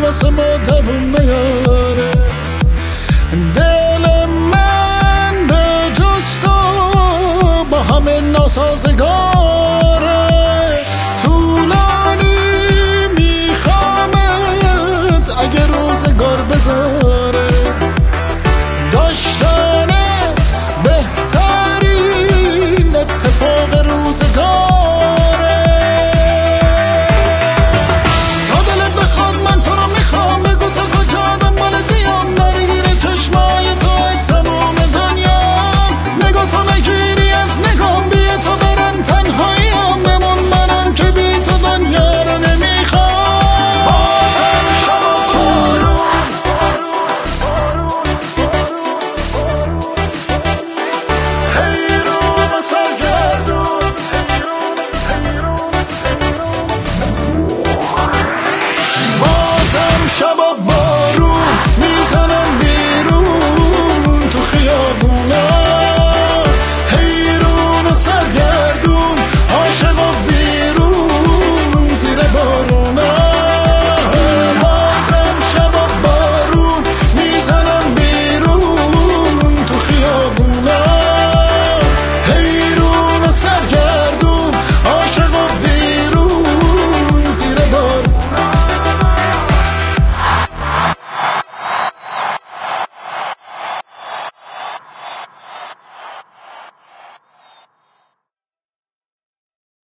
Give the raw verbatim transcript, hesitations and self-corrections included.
واسه ما دووم نیاره. دل من به جز تو با همه ناسازگاره. طولانی میخوامت اگه روزگار بذاره. داشتنت بهترین اتفاق روزگاره. تا دلت بخواد من تو رو میخوام، بگو تا کجا دنبال دیام، درگیر چشمای تو تمام دنیا. نگاه تو نگیری از نگام، بی تو برن تنهاییم، بمون منم که بی تو دنیا رو نمیخوام. شب